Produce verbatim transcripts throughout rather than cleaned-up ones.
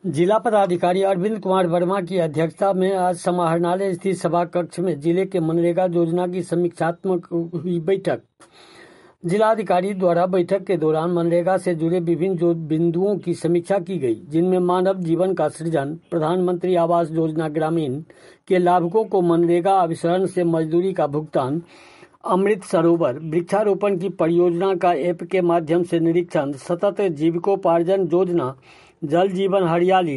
जिला पदाधिकारी अरविंद कुमार वर्मा की अध्यक्षता में आज समाहरणालय स्थित सभा कक्ष में जिले के मनरेगा योजना की समीक्षात्मक हुई बैठक। जिलाधिकारी द्वारा बैठक के दौरान मनरेगा से जुड़े विभिन्न बिंदुओं की समीक्षा की गई, जिनमें मानव जीवन का सृजन, प्रधानमंत्री आवास योजना ग्रामीण के लाभुकों को मनरेगा अभिसरण से मजदूरी का भुगतान, अमृत सरोवर वृक्षारोपण की परियोजना का ऐप के माध्यम से निरीक्षण, सतत जीविकोपार्जन योजना, जल जीवन हरियाली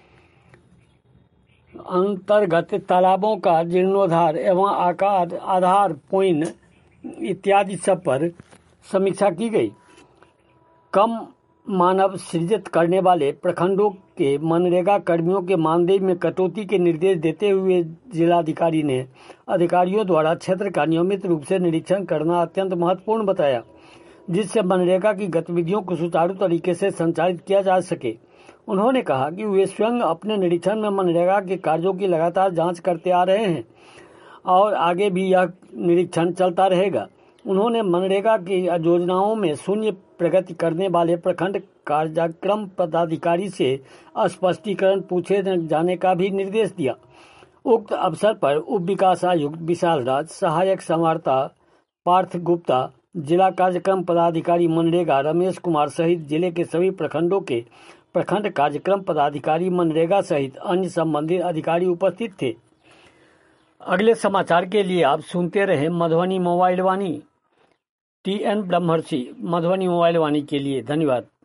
अंतर्गत तालाबों का जीर्णोद्धार एवं आकार आधार पॉइंट इत्यादि सब पर समीक्षा की गई। कम मानव सृजित करने वाले प्रखंडों के मनरेगा कर्मियों के मानदेय में कटौती के निर्देश देते हुए जिलाधिकारी ने अधिकारियों द्वारा क्षेत्र का नियमित रूप से निरीक्षण करना अत्यंत महत्वपूर्ण बताया, जिससे मनरेगा की गतिविधियों को सुचारू तरीके से संचालित किया जा सके। उन्होंने कहा कि वे स्वयं अपने निरीक्षण में मनरेगा के कार्यों की लगातार जांच करते आ रहे हैं और आगे भी यह निरीक्षण चलता रहेगा। उन्होंने मनरेगा की योजनाओं में शून्य प्रगति करने वाले प्रखंड कार्यक्रम पदाधिकारी से स्पष्टीकरण पूछे जाने का भी निर्देश दिया। उक्त अवसर पर उप विकास आयुक्त विशाल राज, सहायक समाहर्ता पार्थ गुप्ता, जिला कार्यक्रम पदाधिकारी मनरेगा रमेश कुमार सहित जिले के सभी प्रखंडों के प्रखंड कार्यक्रम पदाधिकारी मनरेगा सहित अन्य संबंधित अधिकारी उपस्थित थे। अगले समाचार के लिए आप सुनते रहे Madhubani mobile Vaani. T N Brahmarshi, Madhubani mobile वाणी के लिए धन्यवाद।